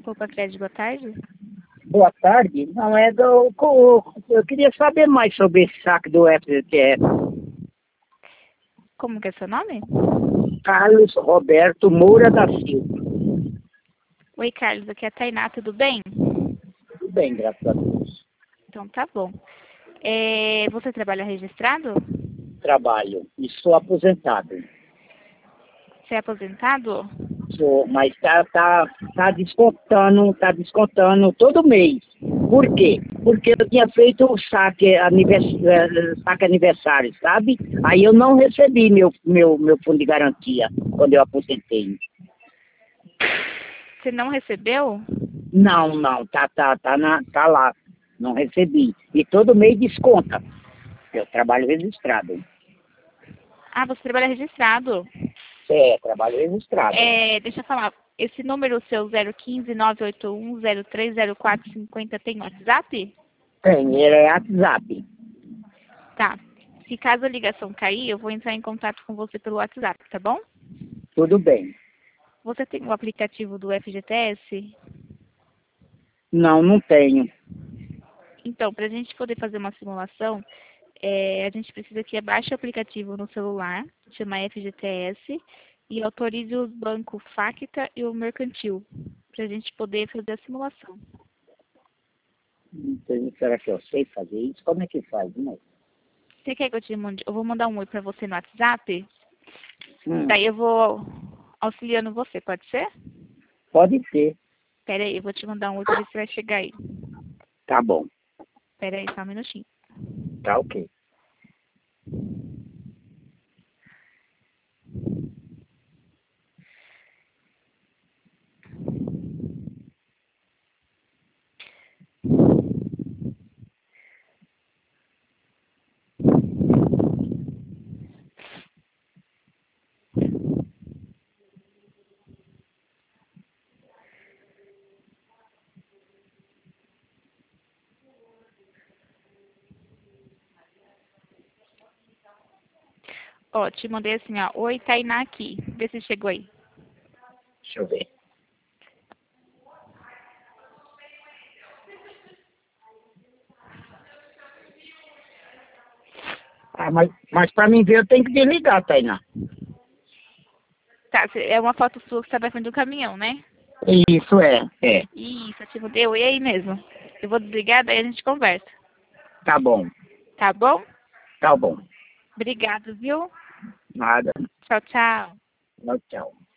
Poupa Crédito, boa tarde. Boa tarde. Não, eu queria saber mais sobre esse saque do FGTS. Como que é seu nome? Carlos Roberto Moura da Silva. Oi, Carlos, aqui é a Tainá, tudo bem? Tudo bem, graças a Deus. Então tá bom. Você trabalha registrado? Trabalho. Estou aposentado. Você é aposentado? Sou, mas tá descontando todo mês. Por quê? Porque eu tinha feito o saque aniversário, sabe? Aí eu não recebi meu fundo de garantia quando eu aposentei. Você não recebeu? Não, tá lá. Não recebi. E todo mês desconta. Eu trabalho registrado. Ah, você trabalha registrado. Trabalho registrado. Deixa eu falar. Esse número seu 015-981-030450 tem WhatsApp? Tem, ele é WhatsApp. Tá. Se caso a ligação cair, eu vou entrar em contato com você pelo WhatsApp, tá bom? Tudo bem. Você tem o aplicativo do FGTS? Não tenho. Então, para a gente poder fazer uma simulação, a gente precisa que baixe o aplicativo no celular, chama FGTS, e autorize os bancos Facta e o Mercantil, para a gente poder fazer a simulação. Será que eu sei fazer isso? Como é que faz, né? Você quer que eu te mande? Eu vou mandar um oi para você no WhatsApp, Hum, daí eu vou auxiliando você, pode ser? Pode ser. Pera aí, eu vou te mandar um oi para ver se vai chegar aí. Tá bom. Pera aí, só um minutinho. Tá ok. Ó, te mandei assim, ó. Oi, Tainá aqui. Vê se chegou aí. Deixa eu ver. Mas para mim ver eu tenho que desligar, Tainá. Tá, é uma foto sua que você tá na frente do caminhão, né? Isso é. Isso, eu te mandei oi aí mesmo. Eu vou desligar, daí a gente conversa. Tá bom. Tá bom? Tá bom. Obrigado, viu? Nada. Tchau, tchau. Tchau, tchau.